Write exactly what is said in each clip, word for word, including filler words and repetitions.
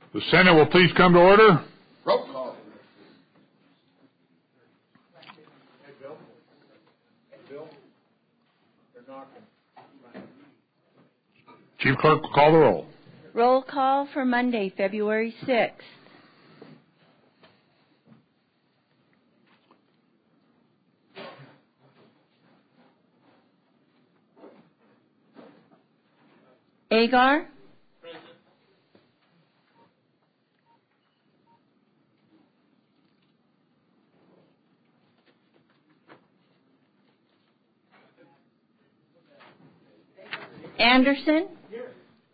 The Senate will please come to order. Roll call. Hey, Bill. Hey, Bill. They're knocking. Chief Clerk will call the roll. Roll call for Monday, February sixth. Agar? Present. Anderson? Here.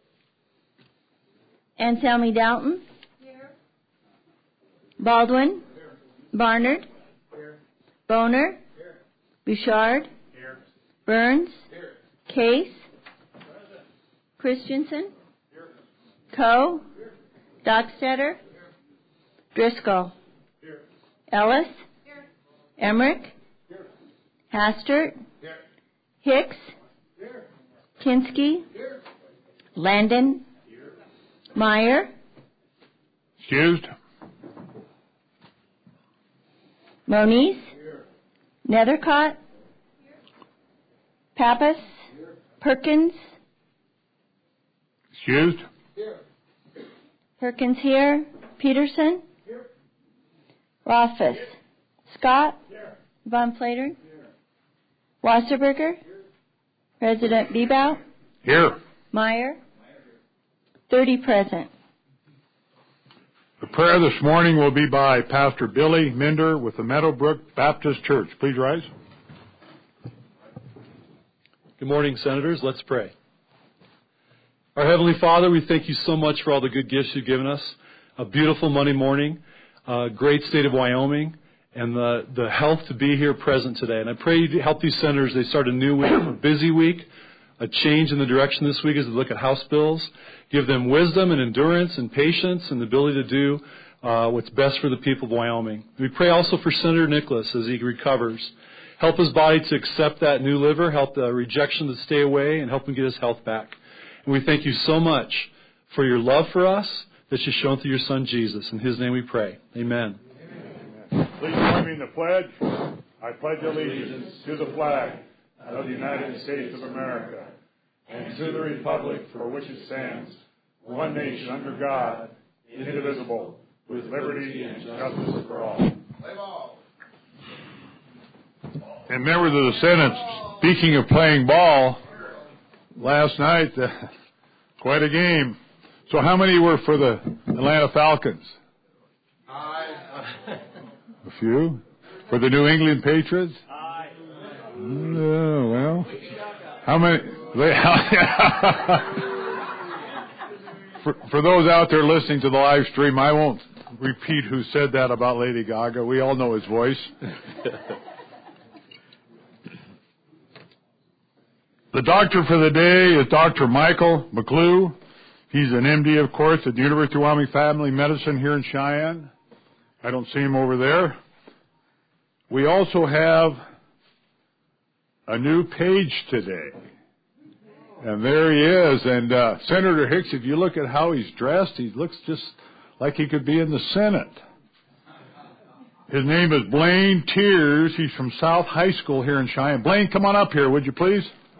Anselmi Dalton? Here. Baldwin? Here. Barnard? Here. Boner? Here. Bouchard? Here. Burns? Here. Case? Present. Christensen? Here. Coe? Here. Dockstetter? Driscoll? Here. Ellis? Here. Emmerich? Here. Hastert? Here. Hicks? Here. Kinsky? Here. Landon? Here. Meyer? Excused. Moniz? Here. Nethercott? Pappas? Here. Perkins? Excused. Here. Perkins here. Peterson? Here. Rothfuss? Scott? Here. Von Plater? Here. Wasserberger? President Bebout? Here. Meyer? thirty present. The prayer this morning will be by Pastor Billy Minder with the Meadowbrook Baptist Church. Please rise. Good morning, Senators. Let's pray. Our Heavenly Father, we thank you so much for all the good gifts you've given us. A beautiful Monday morning, a great state of Wyoming, and the, the health to be here present today. And I pray you help these senators. They start a new week, a busy week, a change in the direction this week as they look at House bills. Give them wisdom and endurance and patience and the ability to do uh, what's best for the people of Wyoming. We pray also for Senator Nicholas as he recovers. Help his body to accept that new liver, help the rejection to stay away, and help him get his health back. And we thank you so much for your love for us that you've shown through your Son, Jesus. In his name we pray. Amen. Please join me in the pledge. I pledge allegiance to the flag of the United States of America and to the republic for which it stands, one nation under God, indivisible, with liberty and justice for all. And members of the Senate, speaking of playing ball, last night, uh, quite a game. So how many were for the Atlanta Falcons? Aye. A few. For the New England Patriots? Aye. Oh, well. How many? for, for those out there listening to the live stream, I won't repeat who said that about Lady Gaga. We all know his voice. The doctor for the day is Doctor Michael McClue. He's an M D, of course, at the University of Wyoming Family Medicine here in Cheyenne. I don't see him over there. We also have a new page today. And there he is. And uh, Senator Hicks, if you look at how he's dressed, he looks just like he could be in the Senate. His name is Blaine Tears. He's from South High School here in Cheyenne. Blaine, come on up here, would you please?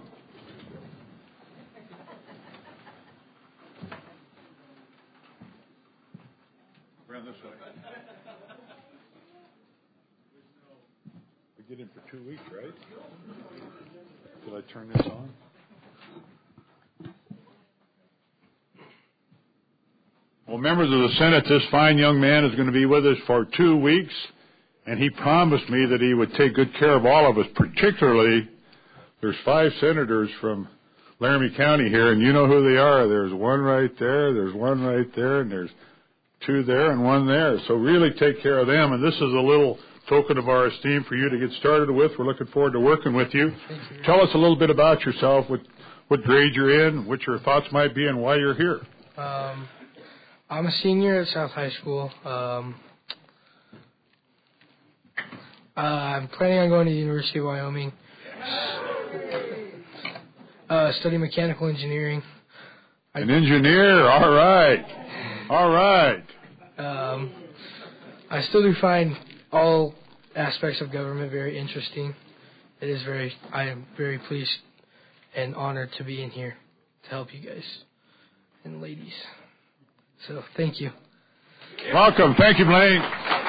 Around this way. We get him for two weeks, right? Did I turn this on? Well, members of the Senate, this fine young man is going to be with us for two weeks, and he promised me that he would take good care of all of us, particularly there's five senators from Laramie County here, and you know who they are. There's one right there, there's one right there, and there's two there and one there. So really take care of them, and this is a little token of our esteem for you to get started with. We're looking forward to working with you. you. Tell us a little bit about yourself, what, what grade you're in, what your thoughts might be, and why you're here. Um, I'm a senior at South High School. Um, uh, I'm planning on going to the University of Wyoming, uh, study mechanical engineering. An engineer, all right. All right. Um, I still do find all aspects of government very interesting. It is very, I am very pleased and honored to be in here to help you guys and ladies. So, thank you. Welcome. Thank you, Blaine.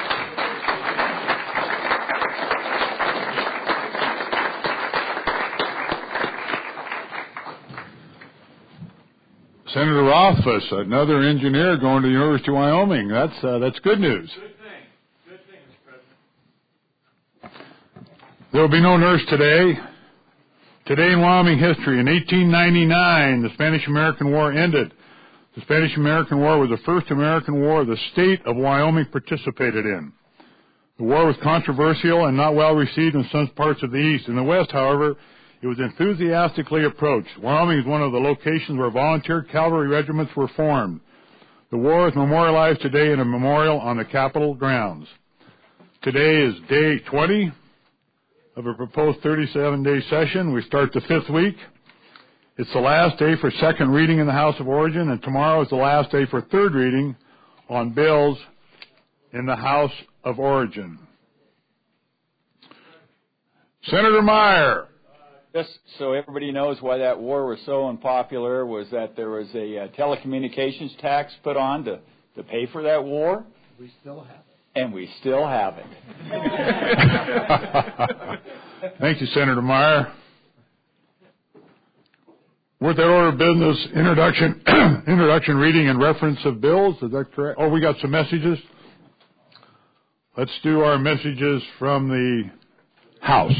Senator Rothfuss, another engineer going to the University of Wyoming. That's uh, that's good news. Good thing. Good thing, Mister President. There will be no nurse today. Today in Wyoming history, in eighteen ninety-nine, the Spanish-American War ended. The Spanish-American War was the first American war the state of Wyoming participated in. The war was controversial and not well received in some parts of the East. In the West, however, it was enthusiastically approached. Wyoming is one of the locations where volunteer cavalry regiments were formed. The war is memorialized today in a memorial on the Capitol grounds. Today is day twenty of a proposed thirty-seven day session. We start the fifth week. It's the last day for second reading in the House of Origin, and tomorrow is the last day for third reading on bills in the House of Origin. Senator Meyer. Just so everybody knows why that war was so unpopular was that there was a uh, telecommunications tax put on to, to pay for that war. We still have it. And we still have it. Thank you, Senator Meyer. With that order of business, introduction, introduction, reading, and reference of bills. Is that correct? Oh, we got some messages. Let's do our messages from the House.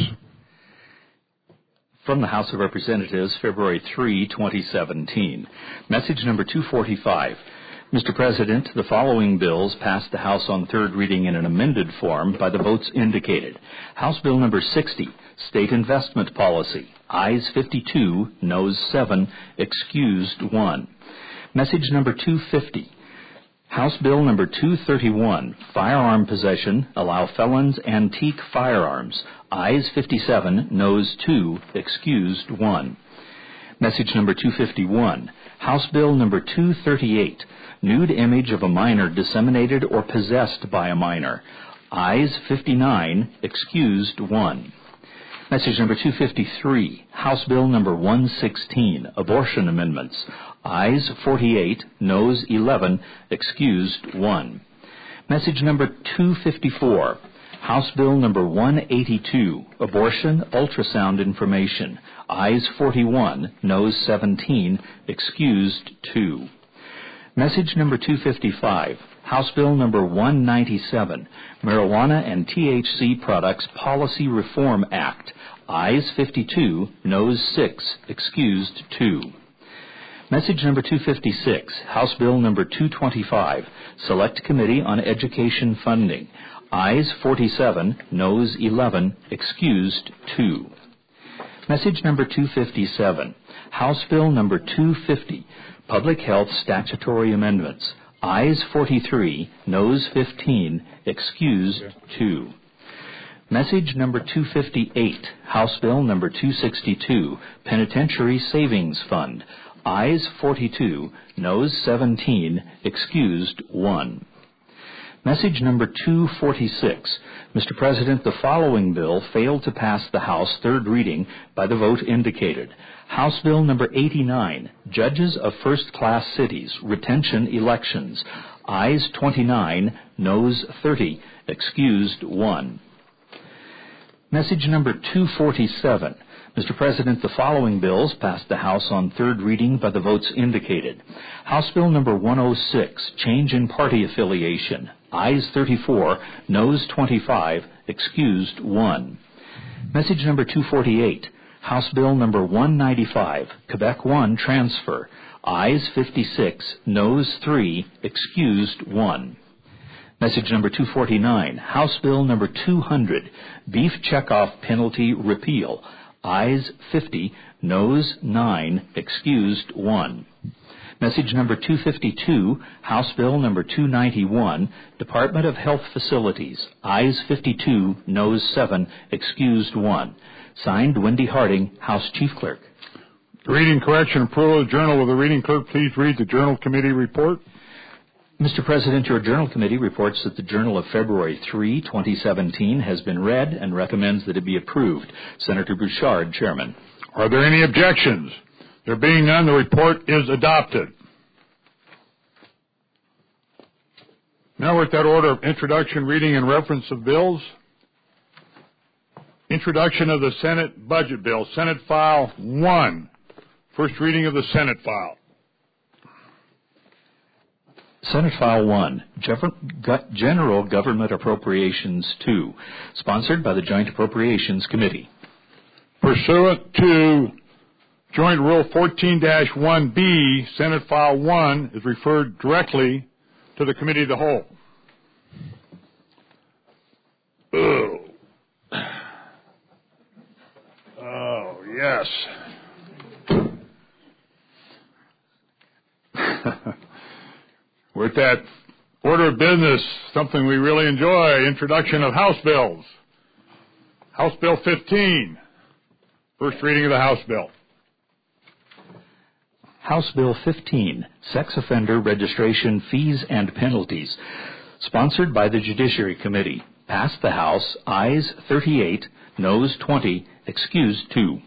From the House of Representatives, February third, twenty seventeen. Message number two forty-five. Mister President, the following bills passed the House on third reading in an amended form by the votes indicated. House Bill number sixty, State Investment Policy. Ayes fifty-two, Noes seven, excused one. Message number two fifty. House Bill number two thirty-one, Firearm Possession, Allow Felons Antique Firearms. Ayes fifty-seven, Noes two, excused one. Message number two fifty-one. House Bill number two thirty-eight, Nude Image of a Minor Disseminated or Possessed by a Minor. Ayes fifty-nine, excused one. Message number two fifty-three, House Bill number one sixteen, Abortion Amendments. Ayes forty-eight, Noes eleven, excused one. Message number two fifty-four, House Bill number one eighty-two, Abortion Ultrasound Information. Ayes forty-one, Noes seventeen, excused two. Message number two fifty-five, House Bill number one ninety-seven, Marijuana and T H C Products Policy Reform Act. Ayes fifty-two, Noes six, excused two. Message number two fifty-six, House Bill number two twenty-five, Select Committee on Education Funding. Ayes forty-seven, Noes eleven, excused two. Message number two fifty-seven, House Bill number two fifty, Public Health Statutory Amendments. Ayes forty-three, Noes fifteen, excused two. Message number two fifty-eight, House Bill number two sixty-two, Penitentiary Savings Fund. Ayes forty-two, Noes seventeen, excused one. Message number two forty-six. Mister President, the following bill failed to pass the House third reading by the vote indicated. House Bill number eighty-nine, Judges of First-Class Cities, Retention Elections. Ayes twenty-nine, Noes thirty, excused one. Message number two forty-seven. Mister President, the following bills passed the House on third reading by the votes indicated. House Bill number one oh six, Change in Party Affiliation. Ayes thirty-four, Noes twenty-five, excused one. Message number two forty-eight. House Bill number one ninety-five, Quebec One Transfer. Ayes fifty-six, Noes three, excused one. Message number two forty-nine, House Bill number two hundred, Beef Checkoff Penalty Repeal. Ayes fifty, Noes nine, excused one. Message number two fifty-two, House Bill number two ninety-one, Department of Health Facilities. Ayes fifty-two, Noes seven, excused one. Signed, Wendy Harding, House Chief Clerk. Reading correction approval of the Journal. Will the reading clerk please read the Journal Committee report? Mister President, your Journal Committee reports that the Journal of February third, twenty seventeen has been read and recommends that it be approved. Senator Bouchard, Chairman. Are there any objections? There being none, the report is adopted. Now we're at that order of introduction, reading, and reference of bills. Introduction of the Senate Budget Bill, Senate File one. First reading of the Senate File. Senate File one, General Government Appropriations two, sponsored by the Joint Appropriations Committee. Pursuant to Joint Rule fourteen dash one B, Senate File one is referred directly to the Committee of the Whole. Oh. Oh, yes. We're at that order of business, something we really enjoy, introduction of House bills. House Bill fifteen, first reading of the House bill. House Bill fifteen, Sex Offender Registration Fees and Penalties, sponsored by the Judiciary Committee. Passed the House, ayes thirty-eight, noes twenty, excused two.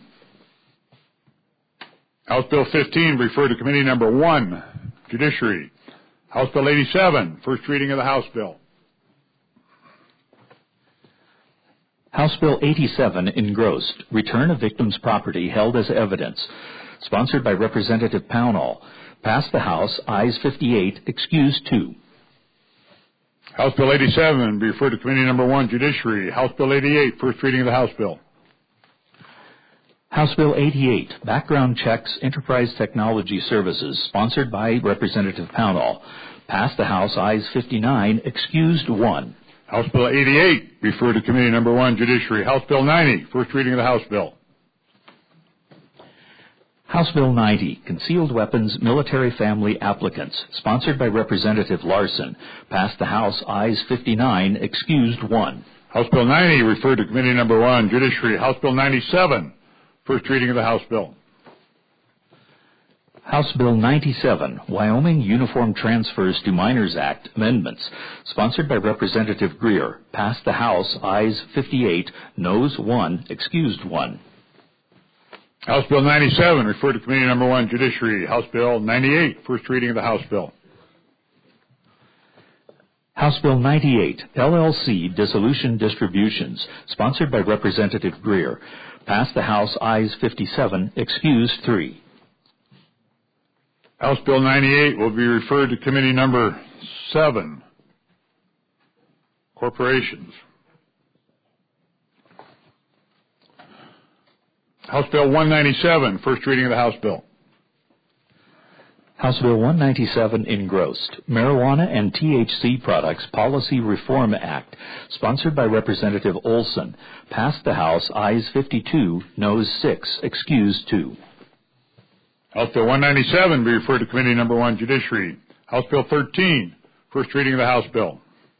House Bill fifteen, referred to Committee Number one, Judiciary. House Bill eighty-seven, first reading of the House bill. House Bill eighty-seven, engrossed, return of victims' property held as evidence, sponsored by Representative Pownall. Passed the House, ayes fifty-eight, excused two. House Bill eighty-seven, referred to Committee Number one, Judiciary. House Bill eighty-eight, first reading of the House bill. House Bill eighty-eight, Background Checks Enterprise Technology Services, sponsored by Representative Pownall. Passed the House, ayes fifty-nine, excused one. House Bill eighty-eight, referred to Committee Number one, Judiciary. House Bill ninety, first reading of the House bill. House Bill ninety, Concealed Weapons Military Family Applicants, sponsored by Representative Larson. Passed the House, ayes fifty-nine, excused one. House Bill ninety, referred to Committee Number one, Judiciary. House Bill ninety-seven, first reading of the House bill. House Bill ninety-seven, Wyoming Uniform Transfers to Minors Act Amendments, sponsored by Representative Greer. Passed the House, ayes fifty-eight, noes one, excused one. House Bill ninety-seven, referred to Committee Number one, Judiciary. House Bill ninety-eight, first reading of the House bill. House Bill ninety-eight, L L C Dissolution Distributions, sponsored by Representative Greer. Passed the House, ayes fifty-seven, excused three. House Bill ninety-eight will be referred to Committee Number seven, Corporations. House Bill one ninety-seven, first reading of the House bill. House Bill one ninety-seven, engrossed, Marijuana and T H C Products Policy Reform Act, sponsored by Representative Olson. Passed the House, ayes fifty-two, noes six, excused two. House Bill one ninety-seven be referred to Committee Number one, Judiciary. House Bill thirteen, first reading of the House bill.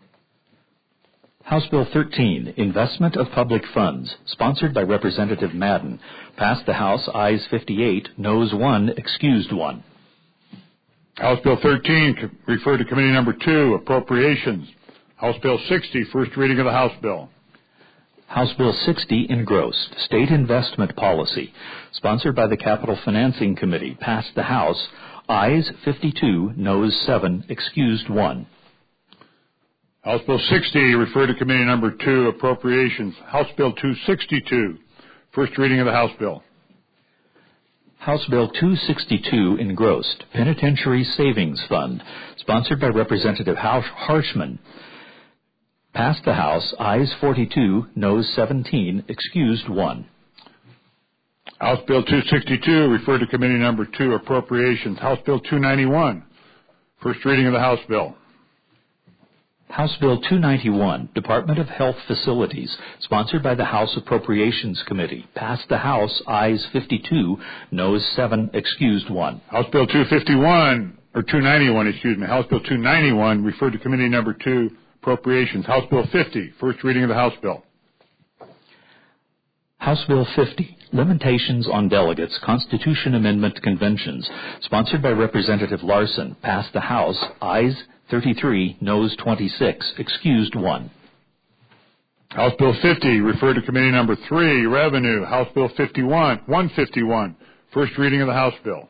House Bill thirteen, Investment of Public Funds, sponsored by Representative Madden. Passed the House, ayes fifty-eight, noes one, excused one. House Bill thirteen, referred to Committee Number two, Appropriations. House Bill sixty, first reading of the House bill. House Bill sixty, engrossed, State Investment Policy, sponsored by the Capital Financing Committee. Passed the House, ayes fifty-two, noes seven, excused one. House Bill sixty, referred to Committee Number two, Appropriations. House Bill two sixty-two, first reading of the House bill. House Bill two sixty-two, engrossed, Penitentiary Savings Fund, sponsored by Representative Harshman. Passed the House, ayes forty-two, noes seventeen, excused one. House Bill two sixty-two, referred to Committee Number two, Appropriations. House Bill two ninety-one, first reading of the House bill. House Bill two ninety-one, Department of Health Facilities, sponsored by the House Appropriations Committee. Passed the House, ayes fifty-two, noes seven, excused one. House Bill two fifty-one, or two ninety-one, excuse me. House Bill two ninety-one, referred to Committee Number two, Appropriations. House Bill fifty, first reading of the House bill. House Bill fifty, Limitations on Delegates Constitution Amendment Conventions, sponsored by Representative Larson. Passed the House, ayes thirty-three, noes twenty-six, excused one. House Bill fifty, referred to Committee Number three, Revenue. House Bill fifty-one, one fifty-one, first reading of the House Bill.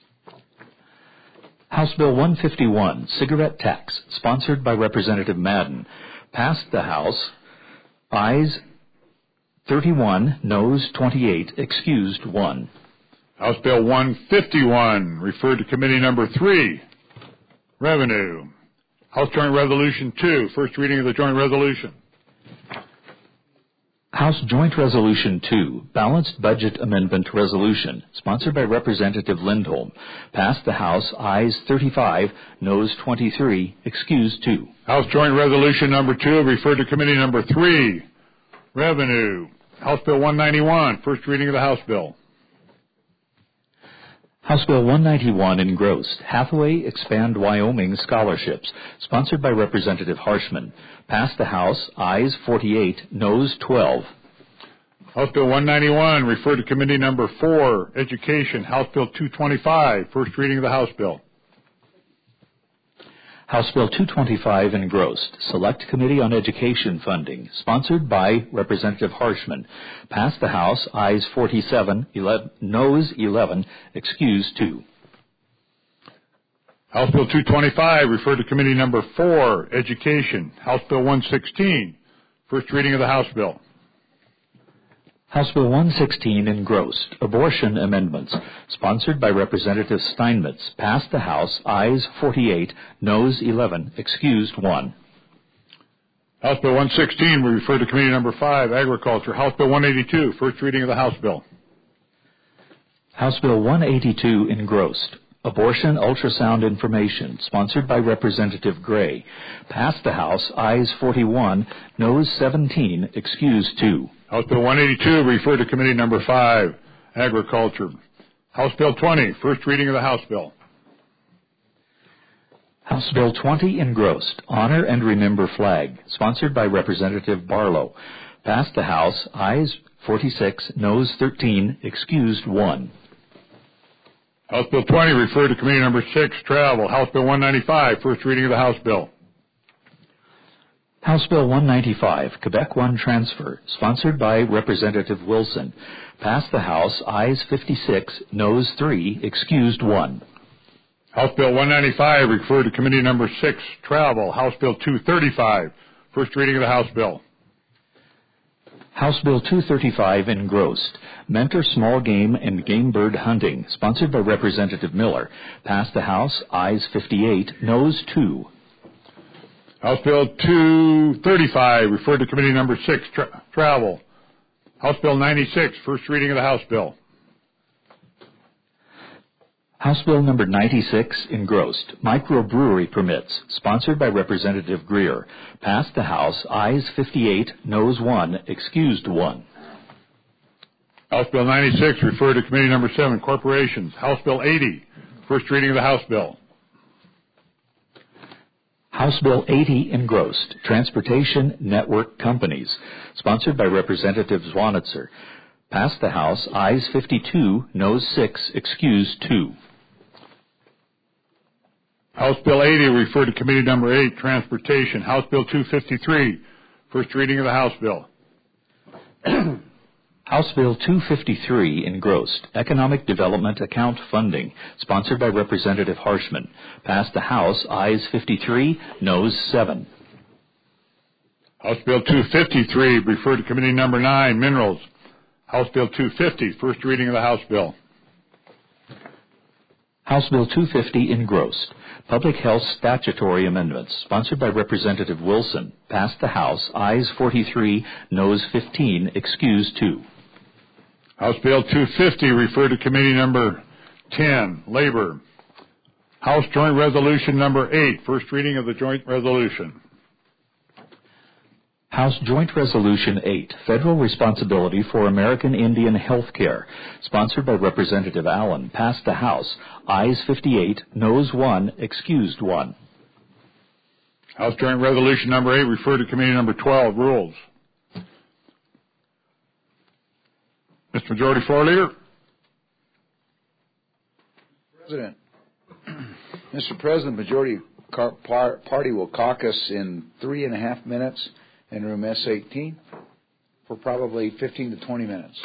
House Bill one fifty-one, cigarette tax, sponsored by Representative Madden, passed the House. Ayes thirty-one, noes twenty-eight, excused one. House Bill one fifty-one, referred to Committee Number three, Revenue. House Joint Resolution two, first reading of the Joint Resolution. House Joint Resolution two, Balanced Budget Amendment Resolution, sponsored by Representative Lindholm, passed the House. Ayes thirty-five, noes twenty-three, excused two. House Joint Resolution Number two, referred to Committee Number three, Revenue. House Bill one ninety-one, first reading of the House Bill. House Bill one ninety-one, engrossed, Hathaway Expand Wyoming Scholarships, sponsored by Representative Harshman, passed the House. Ayes forty-eight, noes twelve. House Bill one ninety-one, referred to Committee Number four, Education. House Bill two twenty-five, first reading of the House Bill. House Bill two twenty-five, engrossed, Select Committee on Education Funding, sponsored by Representative Harshman, passed the House. Ayes forty-seven, eleven, noes eleven, excused two. House Bill two twenty-five, referred to Committee Number four, Education. House Bill one sixteen, first reading of the House Bill. House Bill one sixteen, engrossed, Abortion Amendments, sponsored by Representative Steinmetz, passed the House. Ayes forty-eight, noes eleven, excused one. House Bill one sixteen, we refer to Committee Number five, Agriculture. House Bill one eighty-two, first reading of the House Bill. House Bill one eighty-two, engrossed, Abortion Ultrasound Information, sponsored by Representative Gray, passed the House. Ayes forty-one, noes seventeen, excused two. House Bill one eighty-two, referred to Committee Number five, Agriculture. House Bill twenty, first reading of the House Bill. House Bill twenty, engrossed, Honor and Remember Flag, sponsored by Representative Barlow, passed the House. Ayes forty-six, noes thirteen, excused one. House Bill twenty, referred to Committee Number six, Travel. House Bill one ninety-five, first reading of the House Bill. House Bill one ninety-five, Quebec One Transfer, sponsored by Representative Wilson, passed the House. Ayes fifty-six, noes three, excused one. House Bill one ninety-five, referred to Committee Number six, Travel. House Bill two thirty-five, first reading of the House Bill. House Bill two thirty-five, engrossed, Mentor Small Game and Game Bird Hunting, sponsored by Representative Miller, passed the House. Ayes fifty-eight, noes two. House Bill two thirty-five, referred to Committee Number six, tra- Travel. House Bill ninety-six, first reading of the House Bill. House Bill number ninety-six, engrossed, Microbrewery Permits, sponsored by Representative Greer, passed the House. Ayes fifty-eight, noes one, excused one. House Bill ninety-six, referred to Committee Number seven, Corporations. House Bill eighty, first reading of the House Bill. House Bill eighty, engrossed, Transportation Network Companies, sponsored by Representative Zwanitzer, passed the House. Ayes fifty-two, noes six, excused two. House Bill eighty, referred to Committee Number eight, Transportation. House Bill two fifty-three, first reading of the House Bill. House Bill two fifty-three, engrossed, Economic Development Account Funding, sponsored by Representative Harshman, passed the House. Ayes fifty-three, noes seven. House Bill two fifty-three, referred to Committee Number nine, Minerals. House Bill two fifty, first reading of the House Bill. House Bill two fifty, engrossed, Public Health Statutory Amendments, sponsored by Representative Wilson, passed the House. Ayes forty-three, noes fifteen, excused two. House Bill two fifty, referred to Committee Number ten, Labor. House Joint Resolution Number eight, first reading of the Joint Resolution. House Joint Resolution eight, Federal Responsibility for American Indian Health Care, sponsored by Representative Allen, passed the House. Ayes fifty-eight, noes one, excused one. House Joint Resolution Number eight, referred to Committee Number twelve, Rules. Mister Majority Floor Leader. President. Mister President, Majority car- par- Party will caucus in three and a half minutes in room S eighteen for probably fifteen to twenty minutes.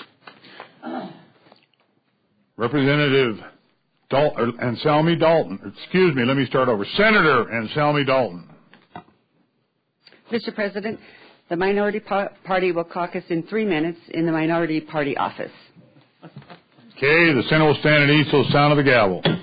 Representative Dal- Anselmi Dalton. Excuse me, let me start over. Senator Anselmi Dalton. Mister President, the Minority pa- Party will caucus in three minutes in the Minority Party office. Okay, the Senate will stand at each to the sound of the gavel.